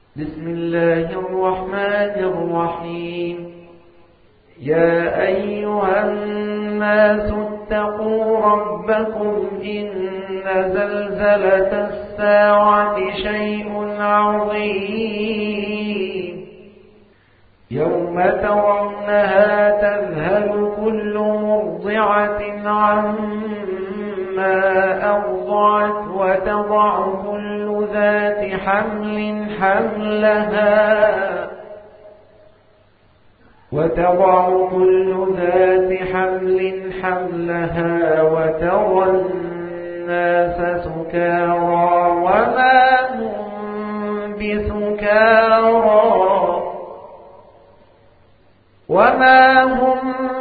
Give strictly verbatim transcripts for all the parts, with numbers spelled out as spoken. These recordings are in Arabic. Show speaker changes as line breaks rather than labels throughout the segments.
بسم الله الرحمن الرحيم. يا أيها الناس اتقوا ربكم إن زلزلة الساعة شيء عظيم يوم ترونها تذهل كل مرضعة عما أرضعت وتضع كل ذات حمل حملها وتضع كل ذات حمل حملها وترى الناس سكارى وما هم بسكارى وما هم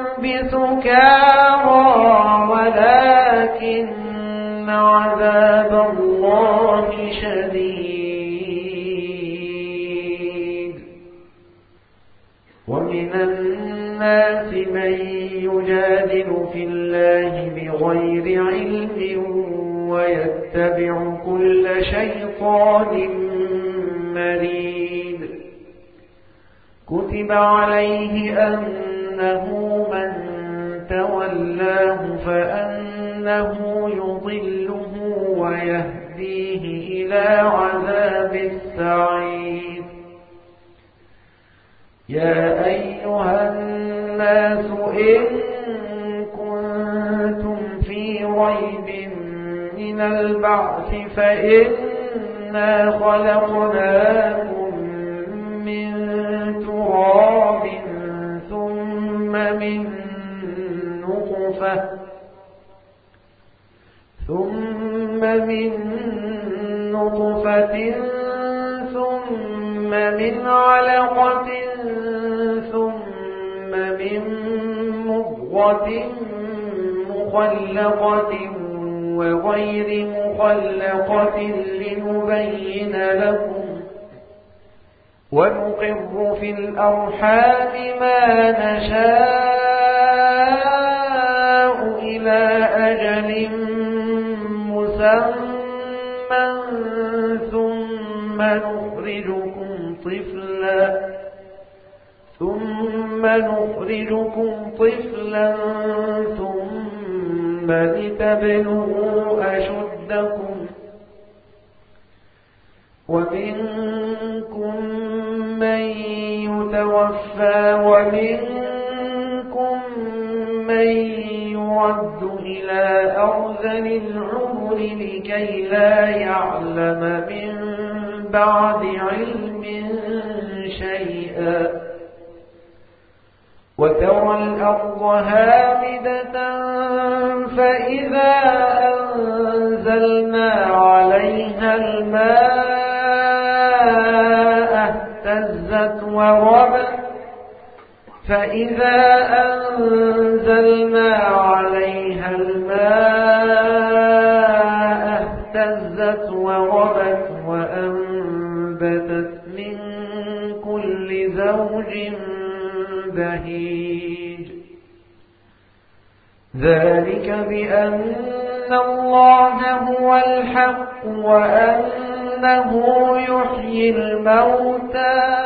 بسكارى ولكن عذاب الله شديد. ومن الناس من يجادل في الله بغير علم ويتبع كل شيطان مريد. كتب عليه أنه من تولاه فأنه يضله ويهديه إلى عذاب السعير. يا أيها الناس إن كنتم في ريب من البعث فإنا خلقناكم من تراب ثم من نطفة ثم من نطفة ثم من علقة ثم من مضغة مخلقة وغير مخلقة لنبين لكم ونقر في الأرحام ما نشاء إلى أجل مسمى ثم نخرجكم طفلا ثم نخرجكم طفلا ثم لتبلغوا أشدكم ومنكم من يتوفى ومنكم من يرد إلى أرذل العمر لكي لا يعلم من بعد علم شيئا. وترى الأرض هامدة فإذا أنزلنا عليها الماء اهتزت وربت فإذا أنزلنا عليها الماء اهتزت وربت وأنبتت من كل زوج بهيج. ذلك بأن الله هو الحق وأنه يحيي الموتى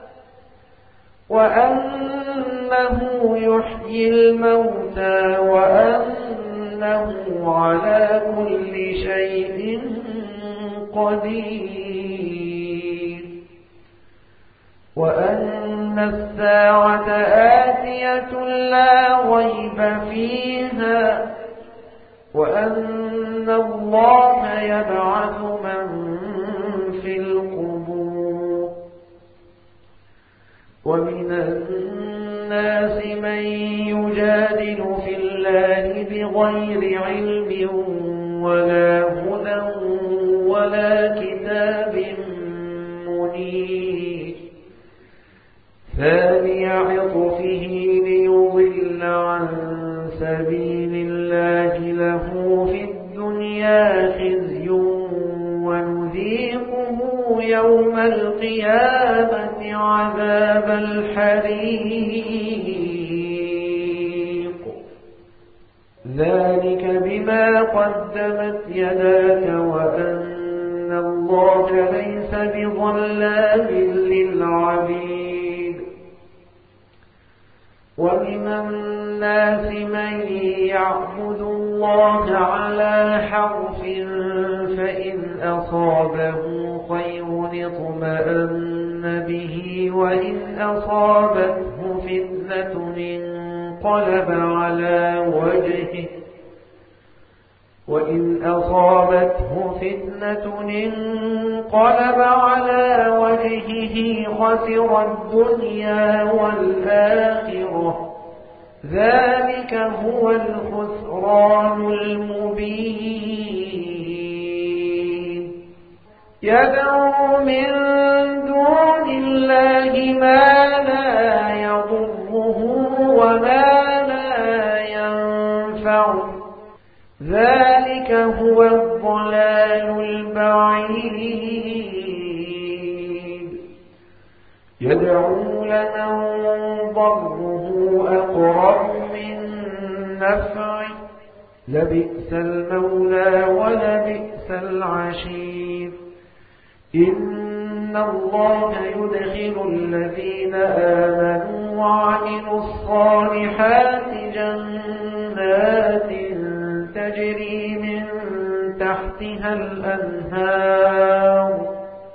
وأنه يحيي الموتى وأنه على كل شيء قدير. وأن الساعة آتية لا ريب فيها وأن الله يبعث من في القبور. ومن الناس من يجادل في الله بغير علم ولا هدى ولا كتاب منير. ثاني عطفه ليضل عن سبيل الله له في الدنيا خزي ونذيقه يوم القيامة عذاب الحريق. ذلك بما قدمت يداك وأن الله الله ليس بظلام للعبيد. ومن الناس من يعبد الله على حرف فإن أصابه خير اطمأن به وإن أصابته فتنة انقلب على وجهه وإن أصابته فتنة انقلب على وجهه خسر الدنيا والآخرة ذلك هو الخسران المبين. يدعو من دون الله ما لا يضره وما لا ينفعه ذلك هو الضلال البعيد. يدعو لمن ضره أقرب من نفعه لبئس المولى ولبئس العشير. إن الله يدخل الذين آمنوا وعملوا الصالحات جنات تجري من تحتها الأنهار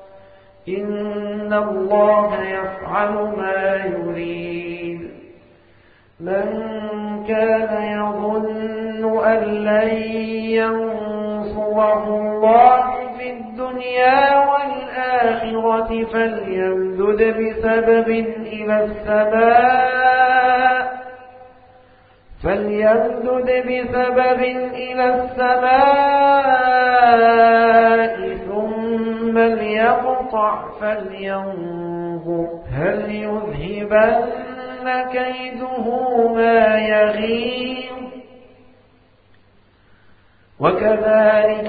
إن الله يفعل ما يريد. من كان يظن أن لن ينصره الله في الدنيا والآخرة فليمدد بسبب إلى السماء فليمدد بسبب إلى السماء ثم ليقطع فلينظر هل يذهبن كيده ما يغيظ. وكذلك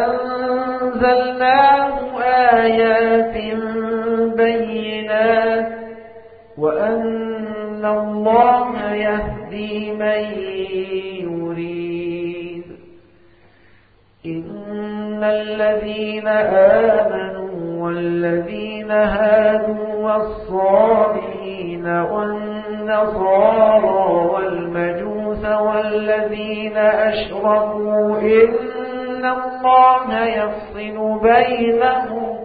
أنزلناه آيات بينات وأن الله يهدي من يريد. إن الذين آمنوا والذين هادوا والصابئين والنصارى والمجوس والذين أشركوا إن الله يفصل بينهم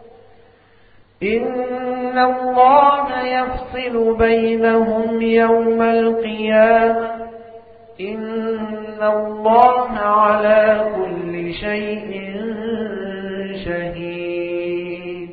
إن الله يفصل بينهم يوم القيامة إن الله على كل شيء شهيد.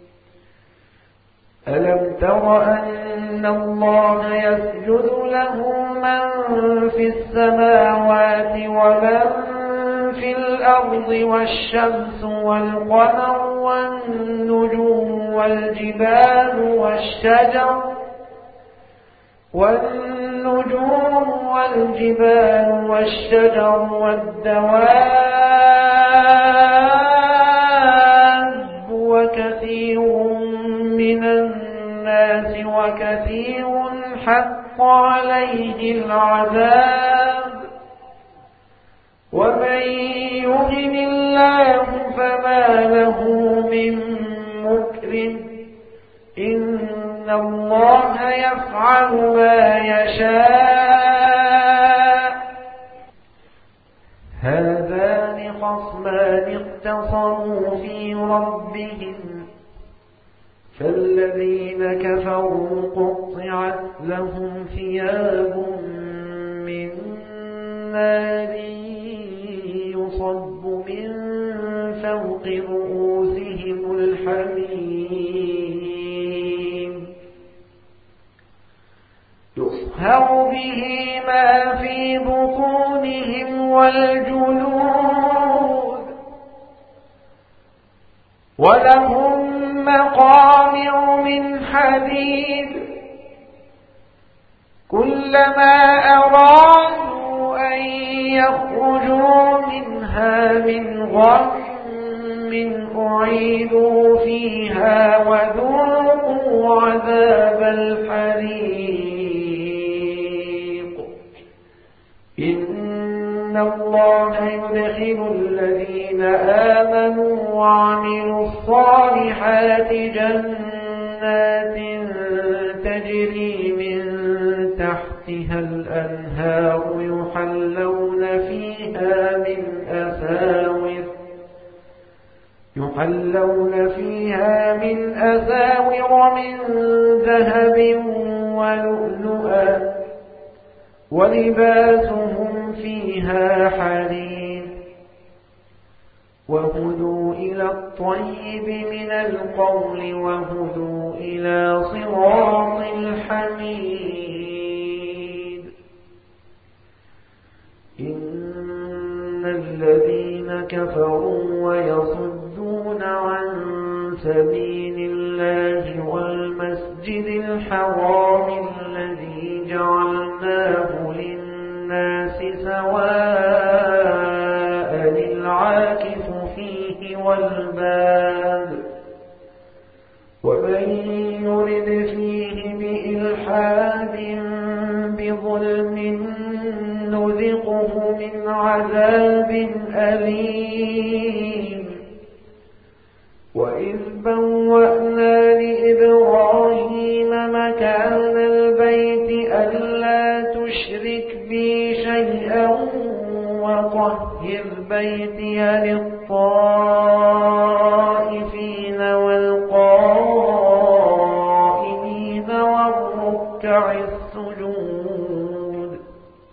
ألم تر أن الله يسجد له من في السماوات ومن في الأرض والشمس والقمر والنجوم والجبال والشجر والنجوم والجبال والشجر والدواب وكثير من الناس وكثير حق عليه العذاب ومن يهن الله فما له من مكرم إن الله يفعل ما يشاء. هذان خصمان اختصموا في ربهم فالذين كفروا قطعت لهم ثياب من نار يصب من فوق رؤوسهم الحميم يصهر به ما في بطونهم والجلود ولهم مقامع من حديد كلما أرادوا أن يخرجوا منها من غم أعيدوا فيها وذوقوا عذاب الحريق. إن الله يدخل الذين آمنوا وعملوا الصالحات جنات تجري من تحتها الأنهار يحلون فيها من أساور يحلون فيها من أساور من ذهب ولؤلؤا ولباسهم فيها حرير وهدوا إلى الطيب من القول وهدوا إلى صراط الحميد إن الذين كفروا ويصدون عن سبيل الله والمسجد الحرام الذي جعلناه للناس سواء العاكف فيه والباد ومن يرد فيه بإلحاد بظلم نذقه من عذاب أليم وإذ بوأنا لإبراهيم مكان البيت ألا تشرك بي شيئا وطهر بيتي للطائفين والقائمين والركع السجود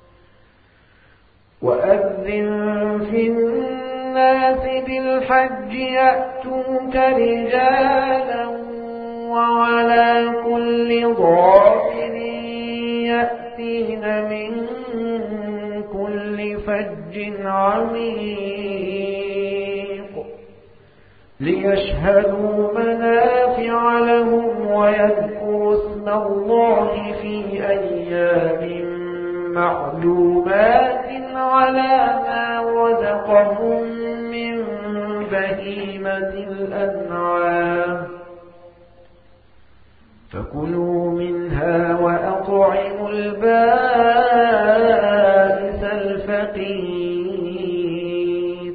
وأذن في الناس بالحج يأتوك رجالا وعلى كل ضامر يأتين من كل فج عميق ليشهدوا منافع لهم ويذكروا اسم الله في أيام معلومات على ما رزقهم من بهيمة الأنعام فكلوا منها وأطعموا البائس الفقير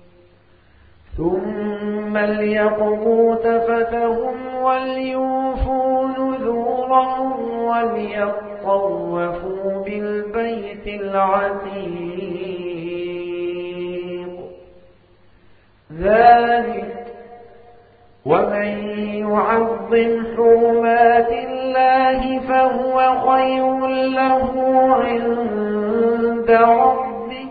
ثم ليقضوا تفتهم وليوفوا نذورهم وليطوفوا بالبيت العتيق ذلك ومن يعظم حرمات الله فهو خير له عند ربه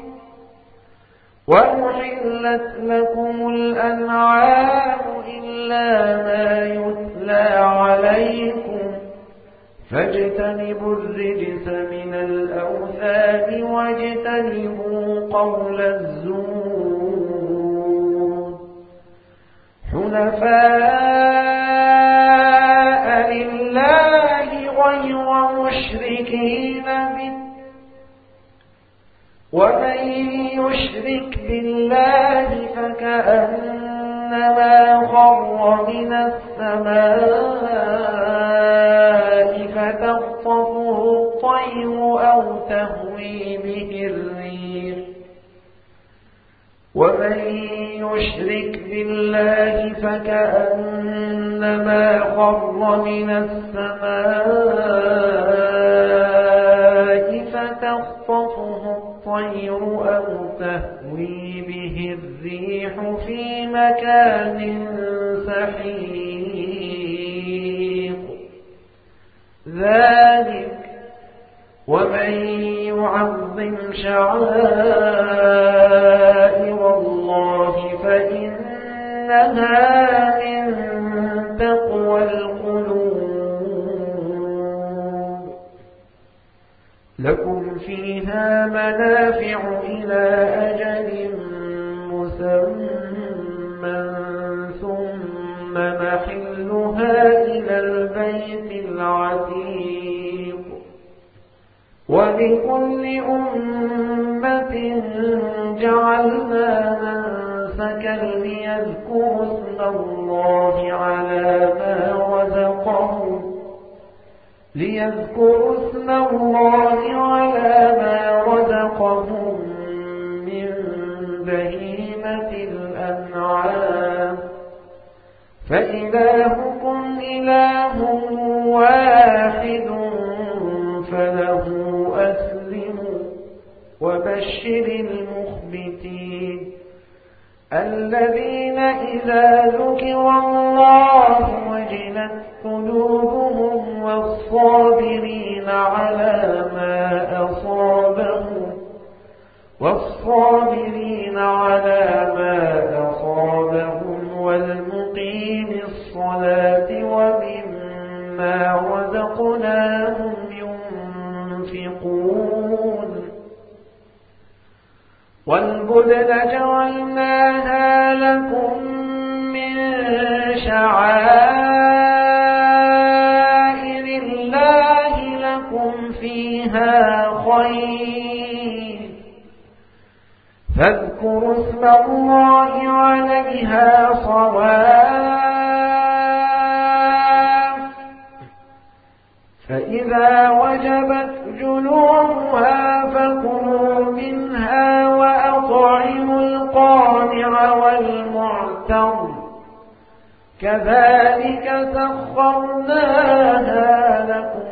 وأحلت لكم الأنعام إلا ما يتلى عليكم فاجتنبوا الرجس من الأوثان واجتنبوا قول الزور حنفاء لله غير مشركين به ومن يشرك بالله فكأنما خر من السماء فتخطفه الطير أو تهوي به الريح ومن يشرك بالله فكأنما خر من السماء فتخطفه الطير أو تهوي به الريح في مكان سحيق ذلك ومن يعظم شعائر الله فإنها من تقوى القلوب لكم فيها منافع إلى أجل مسمى ثم محلها إلى البيت العتيق ولكل أمة جعلنا منسكا ليذكروا اسم الله على ما رزقهم ليذكروا اسم الله على ما رزقهم من بهيمة الأنعام فإلهكم إله واحد فله أسلموا وبشر المخبتين الذين إذا ذكر الله وجلت قلوبهم والصابرين على ما أصابهم والصابرين على ما أصابهم والمقيم الصلاة ومما رزقناهم ينفقون والبدن جعلناها لكم من شعائر الله لكم فيها خير فاذكروا اسم الله عليها صواف فإذا وجبت جنوبها فكلوا منها وأطعموا القانع والمعتر كذلك سخرناها لكم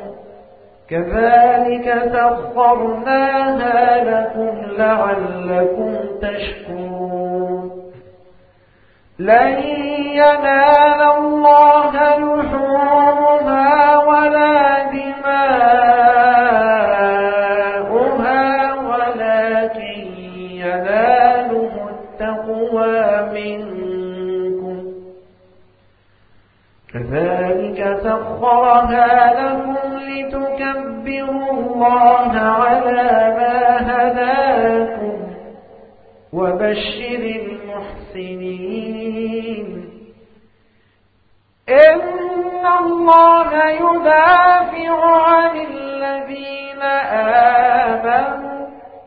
كذلك سخرناها لكم لعلكم تشكرون لن ينال الله لحومها ولا دماؤها ولكن يناله التقوى منكم كذلك سخرها لكم لتكبروا الله على ما هداكم وبشر المحسنين إن الله يدافع عن الذين آمنوا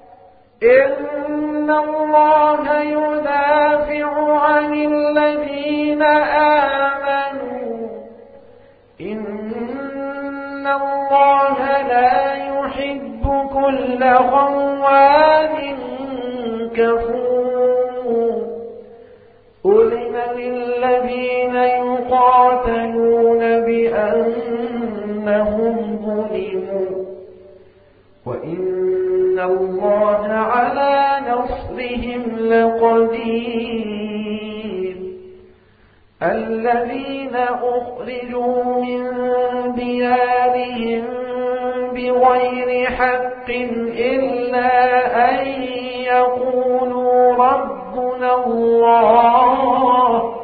إن الله يدافع عن الذين آمنوا إن الله لا يحب كل خوان كفور أذن للذين يقاتلون بأنهم ظلموا وإن الله على نصرهم لقدير الذين أخرجوا من ديارهم بغير حق إلا أن يقولوا ربنا الله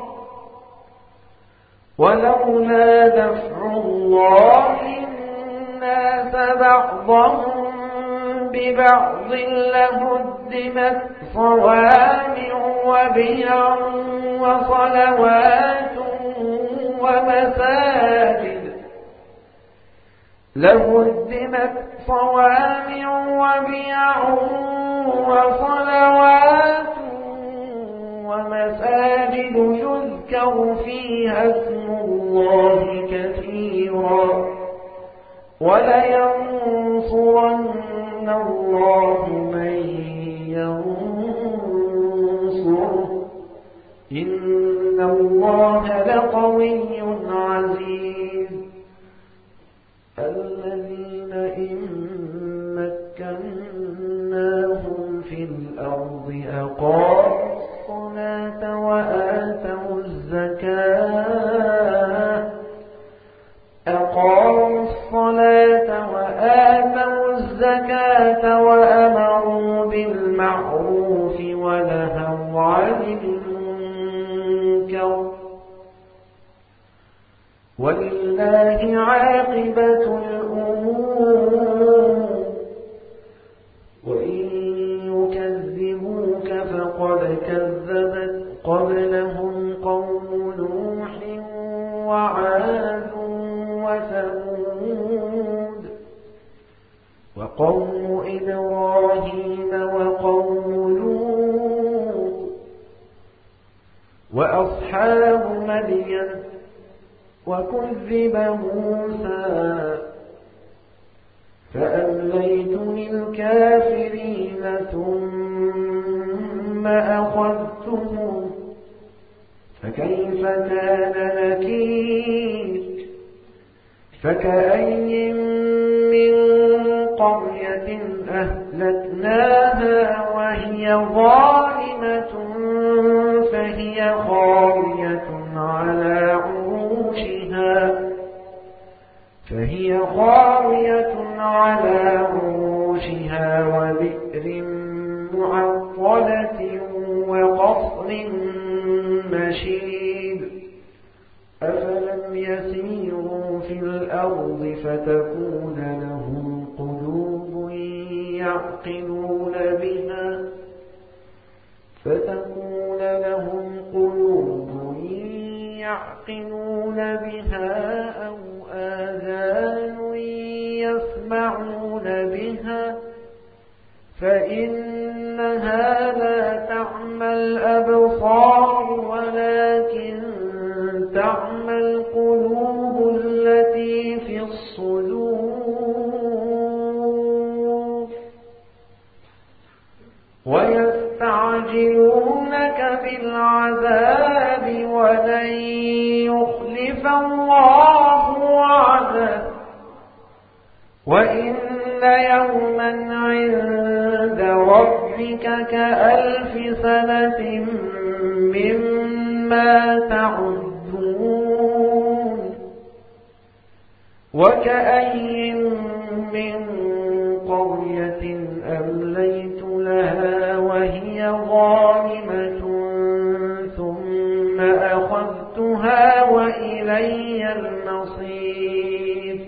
ولولا دفع الله الناس بعضهم ببعض لهدمت صوامع وبيع وصلوات ومساجد لهدمت صوامع وبيع وصلوات ومساجد يذكر فيها اسم الله كثيرا ولينصرن الله من ينصره إن الله لقوي عزيز الذين إن مكناهم في الأرض أقاموا الصلاة وآتوا الزكاة أقاموا الصلاة وآتوا الزكاة وأمروا بالمعروف ونهوا عن المنكر ولله عاقبة الأمور وإن يكذبوك فقد كذبت قبلهم قوم نوح وعاد وثمود وقوم إبراهيم وقوم لوط وأصحاب مدين وكذب موسى فأمليت للكافرين ثم أخذتهم فكيف كان نكير فكأي من قرية أهلكناها وهي ظالمة فهي خاوية على عروشها فهي خاوية على عروشها وبئر معطلة وقصر مشيد أفلم يسيروا في الأرض فتكون لهم قلوب يعقلون بها فتكون لهم قلوب يعقلون بها أو آذان يسمعون بها فإنها لا تعمى الأبصار ولكن تعمى القلوب التي في الصدور ويستعجلونك بالعذاب ولن يخلف الله وعده وإن يوما عند ربك كألف سنة مما تعدون وكأي من قرية أمليت لها وهي ظالمة ثم أخذتها وإلي المصير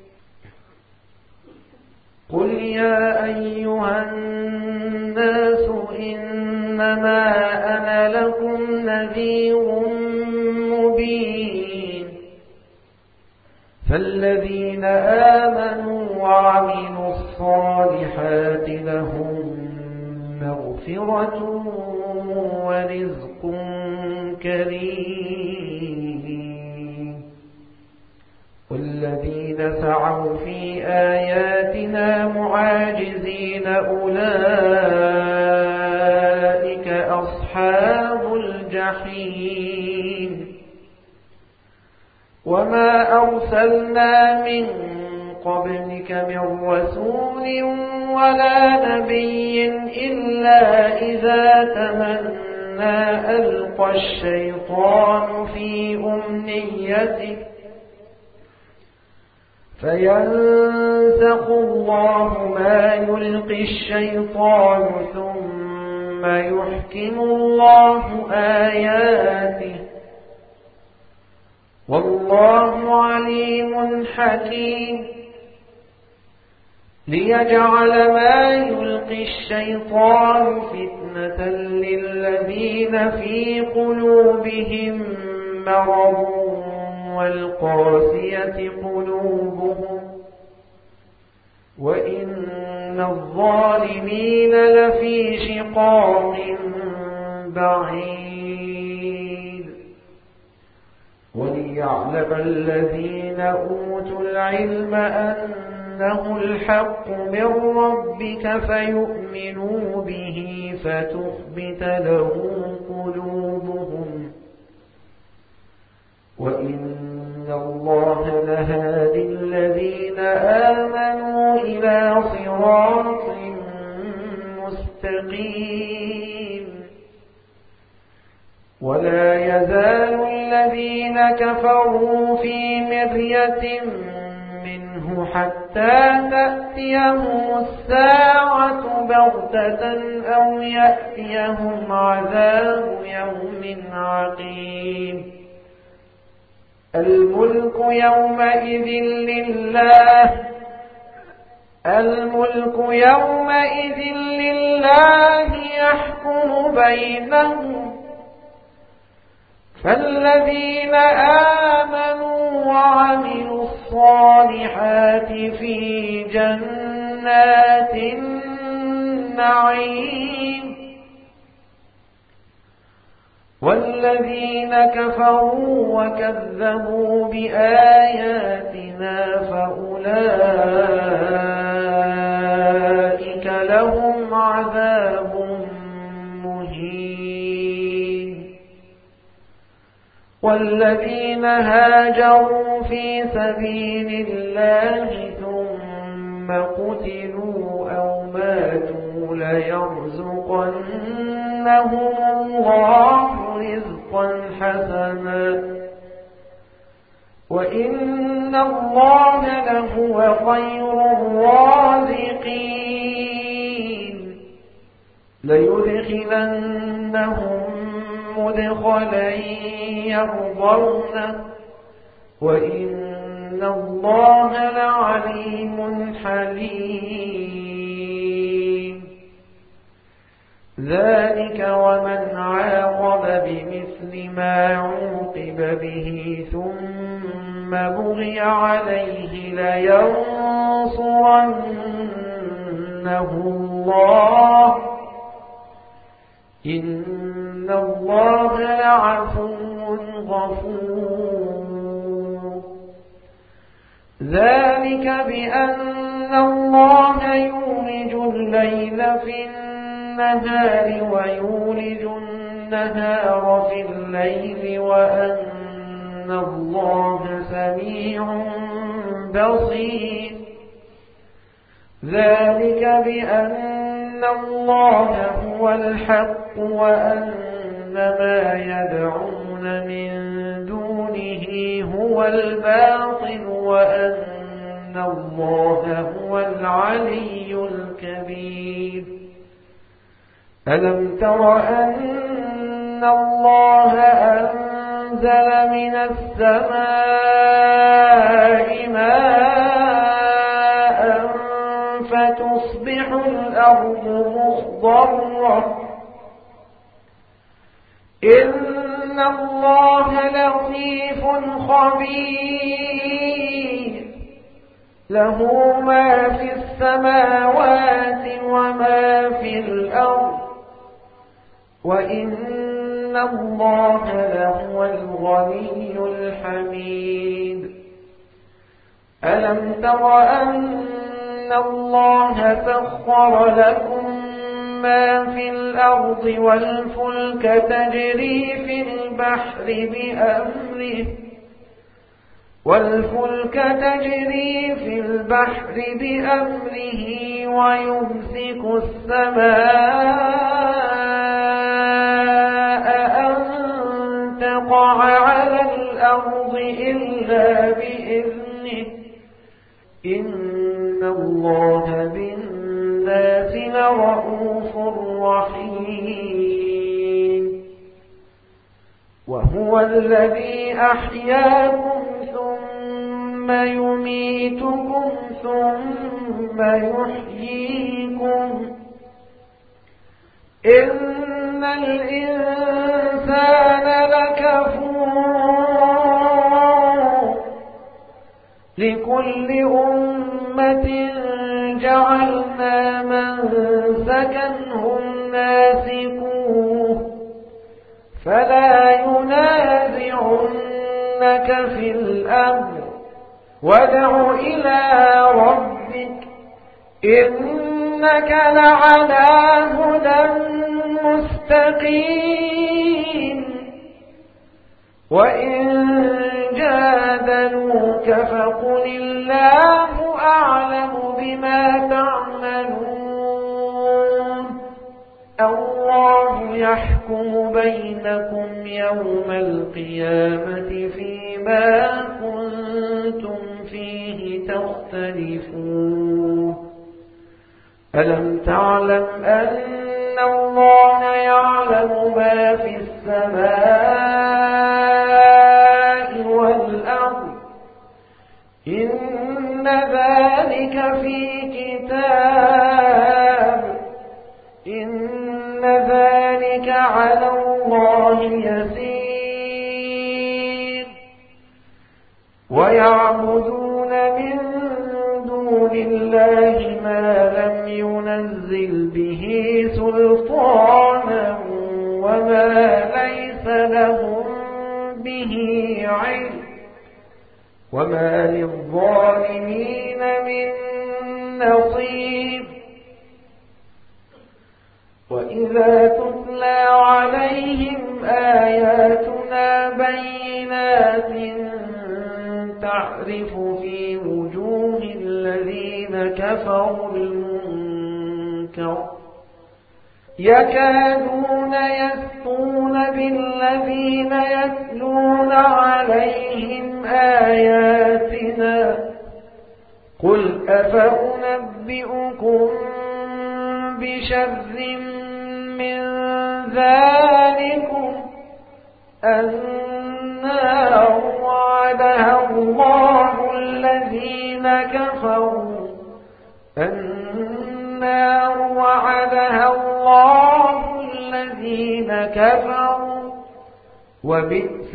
قل يا أيها الناس إنما أنا لكم نذير مبين فالذين آمنوا وعملوا الصالحات لهم مغفرة ورزق كريم والذين سعوا في آياتنا معاجزين أولئك أصحاب الجحيم وما أرسلنا من قبلك من رسول ولا نبي إلا إذا تمنى ألقى الشيطان في أمنيته فينسخ الله ما يلقي الشيطان ثم يحكم الله آياته والله عليم حكيم ليجعل ما يلقي الشيطان فتنة للذين في قلوبهم مرض والقاسية قلوبهم وإن الظالمين لفي شقاق بعيد وليعلم الذين أوتوا العلم أنه الحق من ربك فيؤمنوا به فتخبت له قلوبهم وإن الله لهادي الذين آمنوا إلى صراط مستقيم ولا يزال الذين كفروا في مرية منه حتى تأتيهم الساعة بغتة أو يأتيهم عذاب يوم عقيم الملك يومئذ لله الملك يومئذ لله يحكم بينهم فالذين آمنوا وعملوا الصالحات في جنات النعيم والذين كفروا وكذبوا بآياتنا فأولئك لهم عذاب مهين والذين هاجروا في سبيل الله ثم قتلوا أو ماتوا ليرزقنهم الله رزقا حسنا وإن الله لهو خير الرازقين ليدخلنهم مدخلا يرضونه وإن الله لعليم حليم ذلك ومن عاقب بمثل ما عوقب به ثم بغي عليه لينصرنه الله إن الله لعفو غفور ذلك بأن الله يولج الليل في النهار ويولج النهار في الليل وأن الله سميع بصير ذلك بأن الله هو الحق وأن ما يدعون من دونه هو الباطل وأن الله هو العلي الكبير ألم تر أن الله أنزل من السماء ماء فتصبح الأرض مخضرة إن الله لطيف خبير له ما في السماوات وما في الأرض وإن الله لهو الغني الحميد ألم تر أن الله سخر لكم ما في الأرض والفلك تجري في البحر بأمره والفلك تجري في البحر بأمره ويمسك السماء أن تقع على الأرض إلا بإذنه إن الله بالناس لرؤوف رحيم وهو الذي أحياكم ثم يميتكم ثم يحييكم إن الإنسان لكفور لكل أمة جعلنا منسكا هم ناسكوه فلا ينازعنك في الأمر وادع إلى ربك إنك لعلى هدى مستقيم وإن جادلوك فقل الله أعلم بما تعملون الله يحكم بينكم يوم القيامة فيما كنتم فيه تختلفون ألم تعلم أن الله يعلم ما في السماء والأرض إن ذلك في كتاب إن ذلك على الله يسير ويعبدون من دون الله ما لم ينزل به سلطانا وما ليس لهم به علم وما للظالمين من نصير وإذا تتلى عليهم آياتنا آياتنا بينات تعرف في وجوه الذين كفروا المنكر يكادون يسطون بالذين يتلون عليهم آياتنا قل أفأنبئكم بشر من ذلكم النار وعدها الله الذين كفروا النار وعدها الله الذين كفروا وبئس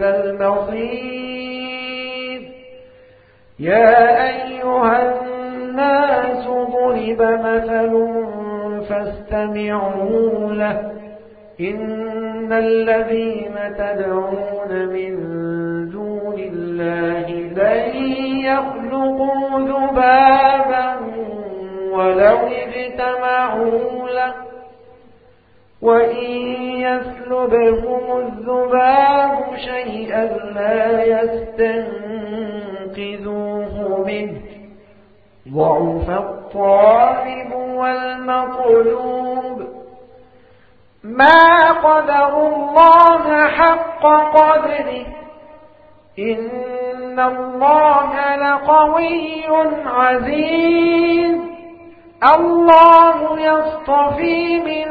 المصير. يا أيها الناس ضرب مثل فاستمعوا له إن الذين تدعون من دون الله لن يخلقوا ذبابا ولو اجتمعوا له وإن يسلبهم الذباب شيئا لا يستنقذوه منه ضعف الطالب والمطلوب ما قدروا الله حق قدره إن الله لقوي عزيز. الله يصطفي من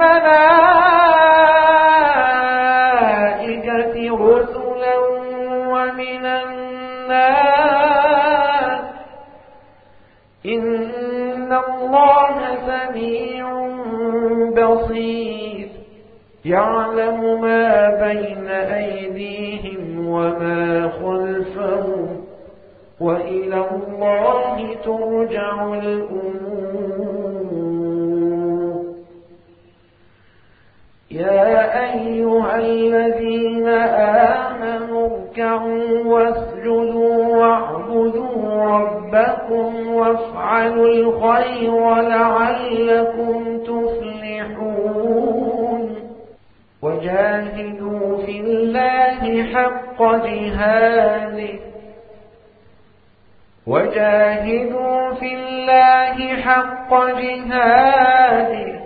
الملائكة رسلا ومن الناس إن الله سميع بصير يعلم ما بين أيديهم وما خلفهم وإلى الله ترجع الأمور. يا أيها الذين آمنوا اركعوا واسجدوا واعبدوا ربكم وافعلوا الخير لعلكم تفلحون وجاهدوا في الله حق جهاده وجاهدوا في الله حق جهاده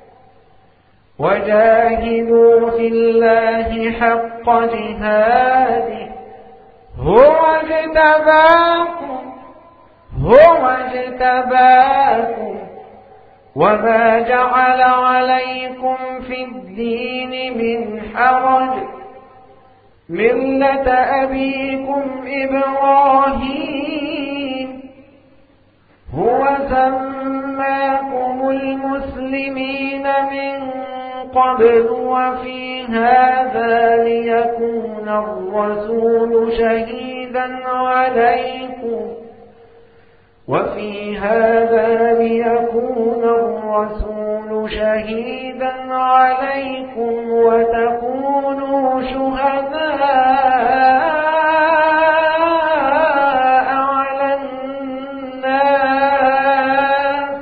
وجاهدوا في الله حق جهاده هو اجتباكم هو اجتباكم وما جعل عليكم في الدين من حرج ملة أبيكم إبراهيم هو سماكم المسلمين من قبل وفي هذا ليكون الرسول شهيدا عليكم وفي هذا ليكون الرسول شهيدا عليكم وتكونوا شهداء على الناس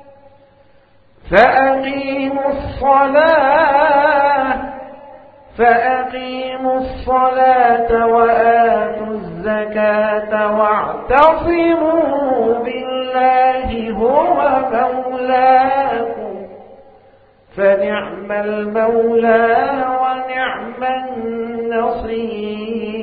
فأقيموا الصلاة فأقيموا الصلاة وآتوا الزكاة واعتصموا بالله هو مولاكم فنعم المولى ونعم النصير.